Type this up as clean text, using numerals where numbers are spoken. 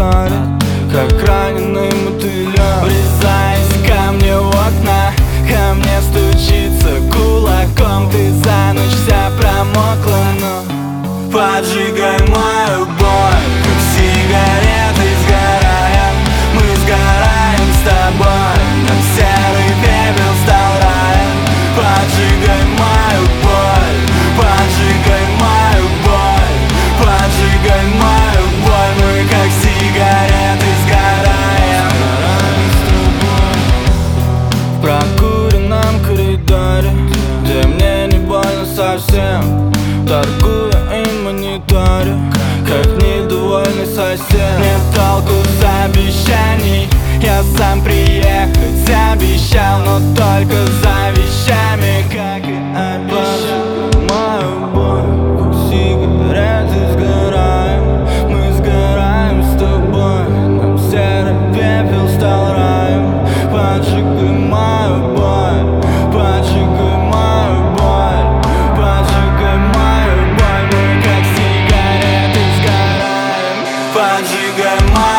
мониторе, как раненый мотылёк. Врезаясь ко мне в окна, ко мне стучится кулаком. Ты за ночь вся промокла, но поджигай мою боль, как сигареты сгораем. Мы сгораем с тобой, нам серый пепел стал раем. Поджигай мою боль, поджигай мою боль, поджигай мою боль. Мы как сигареты сгораем. В прокуренном коридоре, где мне не больно совсем, торгую и мониторю, как недовольный сосед. Нет толку с обещаний, я сам приехать обещал, но только за вещами, как и обещал. Мою боль, как сигареты сгораем. Мы сгораем с тобой, нам серый пепел стал раем. Поджигай мою боль, поджигай мою боль, поджигай мою боль. Мы как сигареты сгораем. Поджигай мою